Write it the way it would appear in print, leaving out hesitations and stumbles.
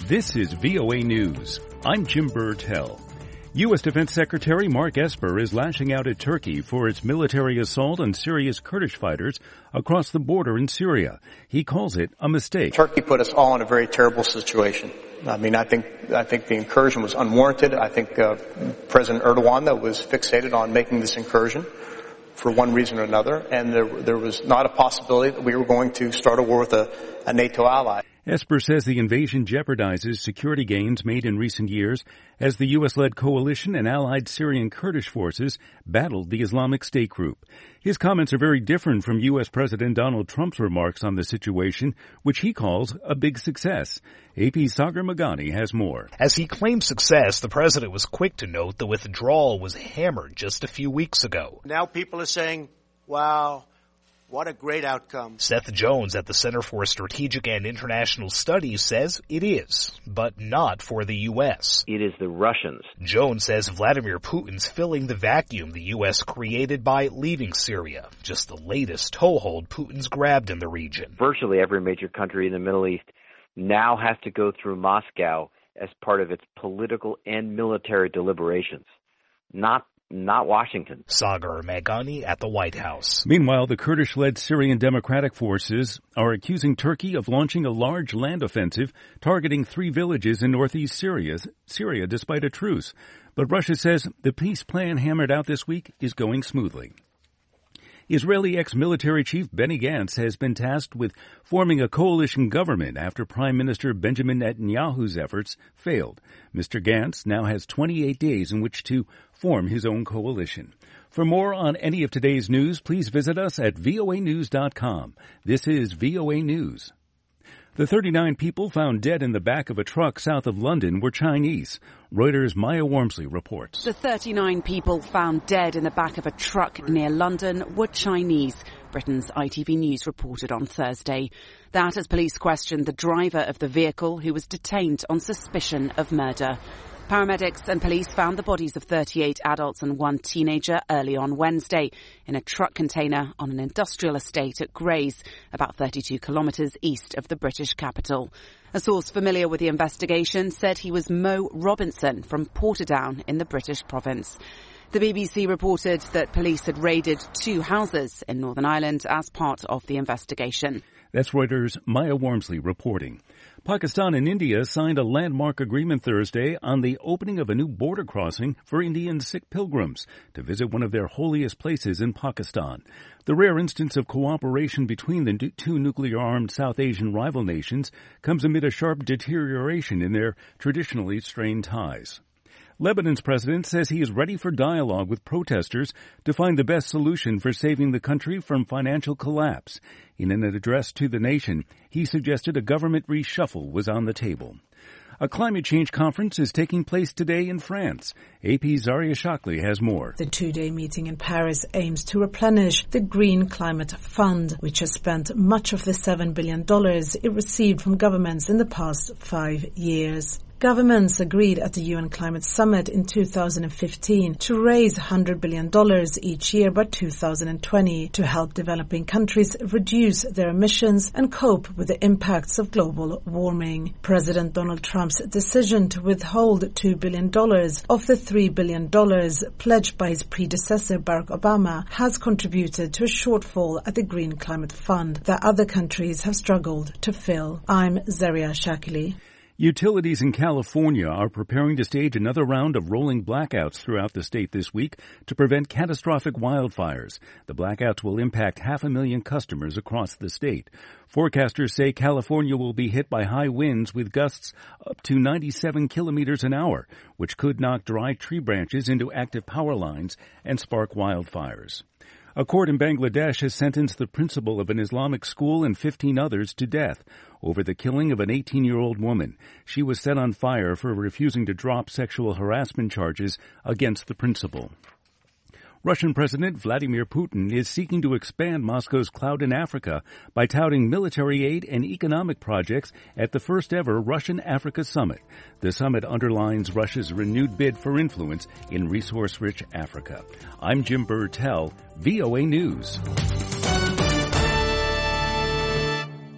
This is VOA News. I'm Jim Burtell. U.S. Defense Secretary Mark Esper is lashing out at Turkey for its military assault on Syria's Kurdish fighters across the border in Syria. He calls it a mistake. Turkey put us all in a very terrible situation. I think the incursion was unwarranted. I think President Erdogan was fixated on making this incursion for one reason or another, and there was not a possibility that we were going to start a war with a NATO ally. Esper says the invasion jeopardizes security gains made in recent years as the U.S.-led coalition and allied Syrian Kurdish forces battled the Islamic State group. His comments are very different from U.S. President Donald Trump's remarks on the situation, which he calls a big success. AP's Sagar Meghani has more. As he claimed success, the president was quick to note the withdrawal was hammered just a few weeks ago. Now people are saying, wow, what a great outcome. Seth Jones at the Center for Strategic and International Studies says it is, but not for the U.S. It is the Russians. Jones says Vladimir Putin's filling the vacuum the U.S. created by leaving Syria, just the latest toehold Putin's grabbed in the region. Virtually every major country in the Middle East now has to go through Moscow as part of its political and military deliberations, not Washington. Sagar Meghani at the White House. Meanwhile, the Kurdish-led Syrian Democratic Forces are accusing Turkey of launching a large land offensive targeting 3 villages in northeast Syria despite a truce. But Russia says the peace plan hammered out this week is going smoothly. Israeli ex-military chief Benny Gantz has been tasked with forming a coalition government after Prime Minister Benjamin Netanyahu's efforts failed. Mr. Gantz now has 28 days in which to form his own coalition. For more on any of today's news, please visit us at voanews.com. This is VOA News. The 39 people found dead in the back of a truck south of London were Chinese. Reuters' Maya Wormsley reports. The 39 people found dead in the back of a truck near London were Chinese, Britain's ITV News reported on Thursday. That as police questioned the driver of the vehicle, who was detained on suspicion of murder. Paramedics and police found the bodies of 38 adults and 1 teenager early on Wednesday in a truck container on an industrial estate at Grays, about 32 kilometres east of the British capital. A source familiar with the investigation said he was Mo Robinson from Portadown in the British province. The BBC reported that police had raided 2 houses in Northern Ireland as part of the investigation. That's Reuters' Maya Wormsley reporting. Pakistan and India signed a landmark agreement Thursday on the opening of a new border crossing for Indian Sikh pilgrims to visit one of their holiest places in Pakistan. The rare instance of cooperation between the 2 nuclear-armed South Asian rival nations comes amid a sharp deterioration in their traditionally strained ties. Lebanon's president says he is ready for dialogue with protesters to find the best solution for saving the country from financial collapse. In an address to the nation, he suggested a government reshuffle was on the table. A climate change conference is taking place today in France. AP's Zaria Shockley has more. The 2-day meeting in Paris aims to replenish the Green Climate Fund, which has spent much of the $7 billion it received from governments in the past 5 years. Governments agreed at the UN Climate Summit in 2015 to raise $100 billion each year by 2020 to help developing countries reduce their emissions and cope with the impacts of global warming. President Donald Trump's decision to withhold $2 billion of the $3 billion pledged by his predecessor Barack Obama has contributed to a shortfall at the Green Climate Fund that other countries have struggled to fill. I'm Zaria Shockley. Utilities in California are preparing to stage another round of rolling blackouts throughout the state this week to prevent catastrophic wildfires. The blackouts will impact 500,000 customers across the state. Forecasters say California will be hit by high winds with gusts up to 97 kilometers an hour, which could knock dry tree branches into active power lines and spark wildfires. A court in Bangladesh has sentenced the principal of an Islamic school and 15 others to death over the killing of an 18-year-old woman. She was set on fire for refusing to drop sexual harassment charges against the principal. Russian President Vladimir Putin is seeking to expand Moscow's clout in Africa by touting military aid and economic projects at the first-ever Russian-Africa summit. The summit underlines Russia's renewed bid for influence in resource-rich Africa. I'm Jim Burtell, VOA News.